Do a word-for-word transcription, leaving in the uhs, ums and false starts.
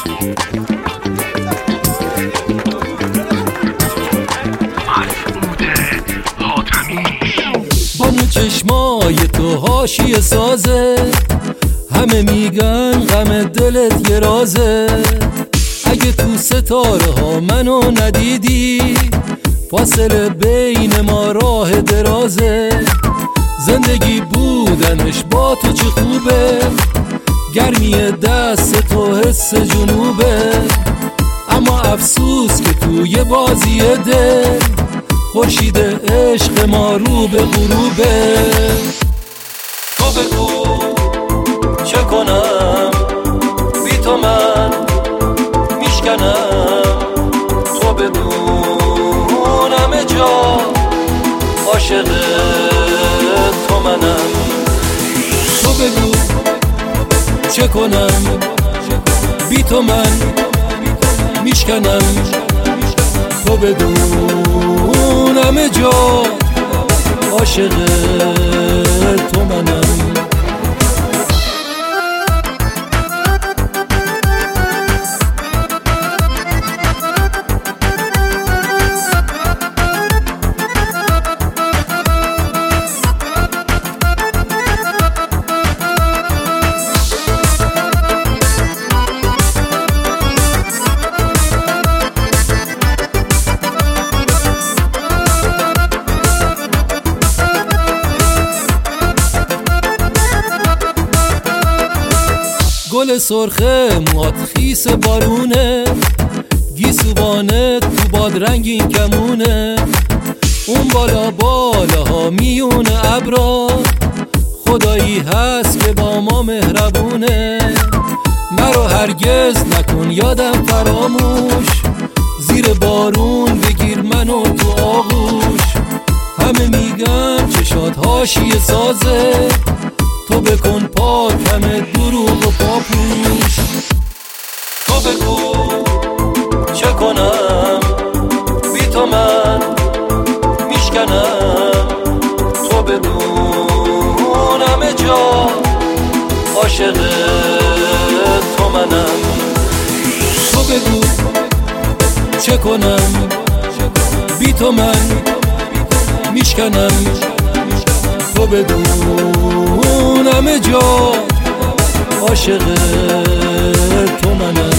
بانو چشمای تو حاشیه سازه، همه میگن غم دلت یه رازه. اگه تو ستاره ها منو ندیدی، فاصله بین ما راه درازه. زندگی بودنش با تو چه خوبه، گرمی دست تو حس جنوبه. اما افسوس که توی بازی دل، خورشید عشق ما رو به غروبه. تو بگو چه کنم، بی تو من میشکنم. تو بدون همه جا عاشق تو منم. تو بگو چه کنم، بی تو من میشکنم. تو بدون همه جا عاشق تو منم. گل سرخه موات خیس بارونه، گیسوانه تو باد رنگین کمونه. اون بالا بالا ها میونه ابرا، خدایی هست که با ما مهربونه. مرا هرگز نکن یادم فراموش، زیر بارون بگیر منو تو آغوش. همه میگن چشات حاشیه سازه، تو بکن پاک همه دروغ و پاپوش. تو بگو چه کنم، بی تو من میشکنم. تو بدون همه جا عاشق تو منم. تو بگو چه کنم، بی تو من میشکنم. تو بدون همه جا عاشق تو منم.